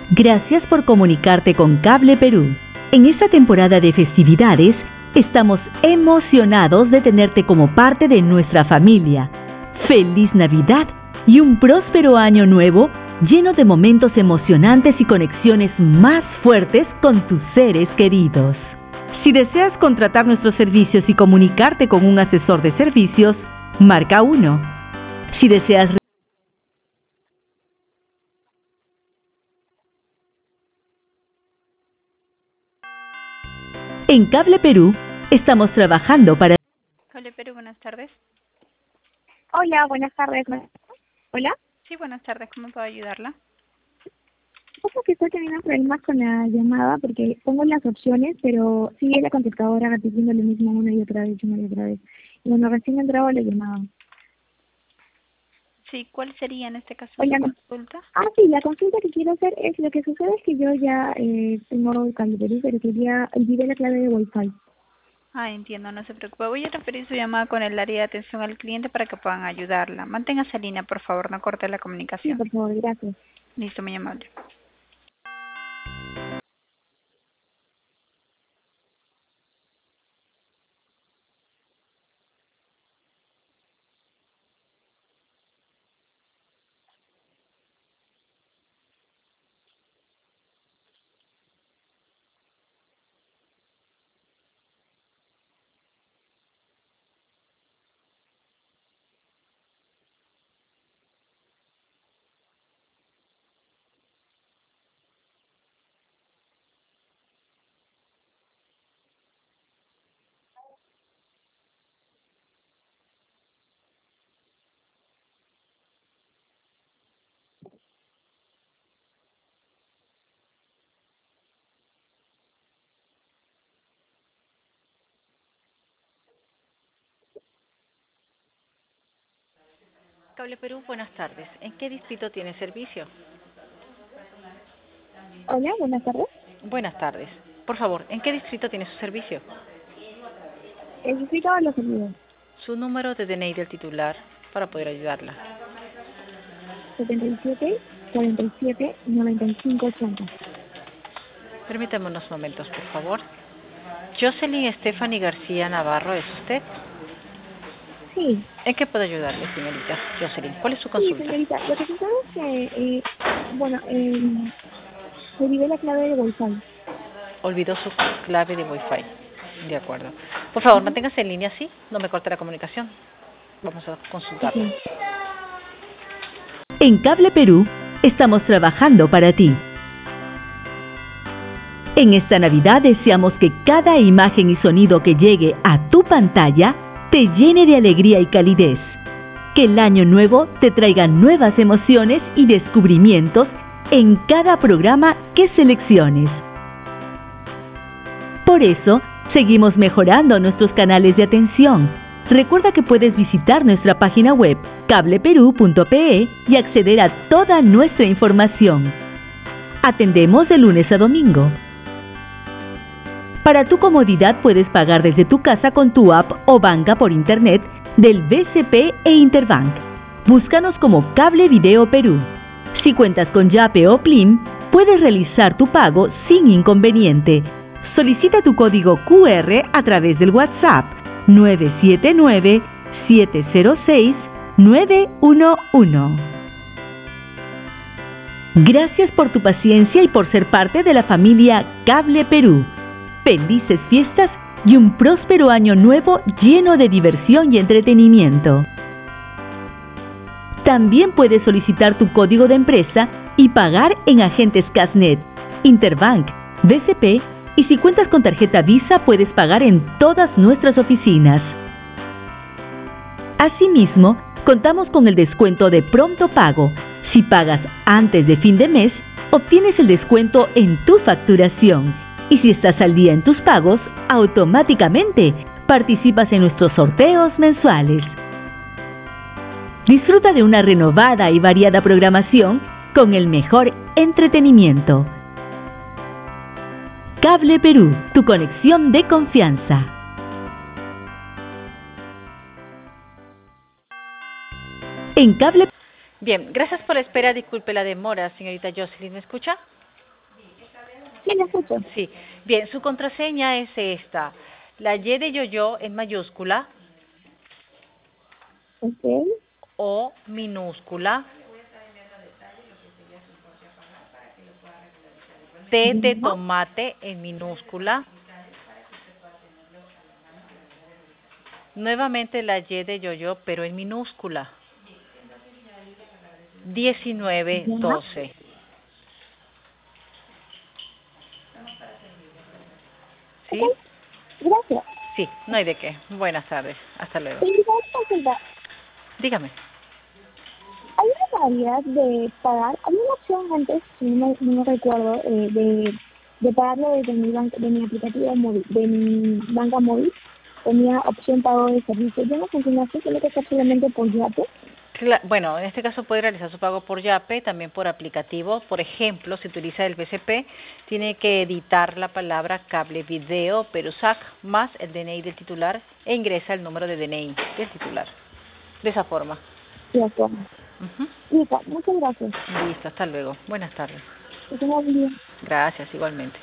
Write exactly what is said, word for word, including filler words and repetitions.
Gracias por comunicarte con Cable Perú. En esta temporada de festividades, estamos emocionados de tenerte como parte de nuestra familia. ¡Feliz Navidad y un próspero año nuevo lleno de momentos emocionantes y conexiones más fuertes con tus seres queridos! Si deseas contratar nuestros servicios y comunicarte con un asesor de servicios, marca uno. Si deseas En Cable Perú, estamos trabajando para... Cable Perú, buenas tardes. Hola, buenas tardes. ¿Hola? Sí, buenas tardes, ¿cómo puedo ayudarla? Pasa que estoy teniendo problemas con la llamada porque pongo las opciones, pero sigue la contestadora repitiendo lo mismo una y otra vez, una y otra vez. Y cuando recién entraba la llamada. Sí, ¿cuál sería en este caso Hola, su no. consulta? Ah, sí, la consulta que quiero hacer es, lo que sucede es que yo ya eh, tengo Cable Perú, pero quería, olvidé la clave de Wi-Fi. Ah, entiendo, no se preocupe. Voy a referir su llamada con el área de atención al cliente para que puedan ayudarla. Manténgase en línea, por favor, no corte la Sí, comunicación. por favor, gracias. Listo, muy amable. Cable Perú, buenas tardes. ¿En qué distrito tiene servicio? Hola, buenas tardes. Buenas tardes. Por favor, ¿en qué distrito tiene su servicio? El distrito de los olvidos. Su número de D N I del titular para poder ayudarla. setenta y siete, cuarenta y siete, noventa y cinco, ochenta. Permítame unos momentos, por favor. Jocelyn Stephanie García Navarro, ¿es usted? Sí, ¿En qué puedo ayudarle, señorita Jocelyn? ¿Cuál es su sí, consulta? señorita. Lo que sucede es que, eh, bueno, eh, olvidé la clave de Wi-Fi. Olvidó su clave de Wi-Fi. De acuerdo. Por favor, Ujú. manténgase en línea, ¿sí? No me corte la comunicación. Vamos a consultarlo. Ok. En Cable Perú, estamos trabajando para ti. En esta Navidad deseamos que cada imagen y sonido que llegue a tu pantalla te llene de alegría y calidez. Que el año nuevo te traiga nuevas emociones y descubrimientos en cada programa que selecciones. Por eso, seguimos mejorando nuestros canales de atención. Recuerda que puedes visitar nuestra página web cable perú punto pe y acceder a toda nuestra información. Atendemos de lunes a domingo. Para tu comodidad puedes pagar desde tu casa con tu app o banca por internet del B C P e Interbank. Búscanos como Cable Video Perú. Si cuentas con Yape o Plim, puedes realizar tu pago sin inconveniente. Solicita tu código Q R a través del WhatsApp nueve siete nueve, siete cero seis, nueve uno uno. Gracias por tu paciencia y por ser parte de la familia Cable Perú. Felices fiestas y un próspero año nuevo lleno de diversión y entretenimiento. También puedes solicitar tu código de empresa y pagar en agentes Casnet, Interbank, B C P y si cuentas con tarjeta Visa puedes pagar en todas nuestras oficinas. Asimismo, contamos con el descuento de pronto pago. Si pagas antes de fin de mes, obtienes el descuento en tu facturación. Y si estás al día en tus pagos, automáticamente participas en nuestros sorteos mensuales. Disfruta de una renovada y variada programación con el mejor entretenimiento. Cable Perú, tu conexión de confianza. En Cable... Bien, gracias por la espera. Disculpe la demora, señorita Jocelyn. ¿Me escucha? Sí, la escucho. Sí. Bien, su contraseña es esta. La Y de yo-yo en mayúscula, Ok. O minúscula, T de Ya. tomate en minúscula, nuevamente la Y de yo-yo, pero en minúscula, diecinueve Ya. doce. Ok. ¿Sí? Gracias. Sí, no hay de qué. Buenas tardes. Hasta luego. Y una consulta. Dígame. Hay una modalidad de pagar. Había una opción antes, si no me, no me recuerdo, eh, de, de pagarlo desde mi banco, de mi aplicativo móvil, de mi banca móvil. Tenía opción pago de servicio. Ya no funciona así, tiene que ser solamente por Yape. Cla- Bueno, en este caso puede realizar su pago por Yape, también por aplicativo. Por ejemplo, si utiliza el B C P, tiene que editar la palabra cable video Perusac más el D N I del titular e ingresa el número de D N I del titular. De esa forma. De acuerdo. Ujú. Listo, muchas gracias. Listo, hasta luego. Buenas tardes. Que tenga buen día. Gracias, igualmente.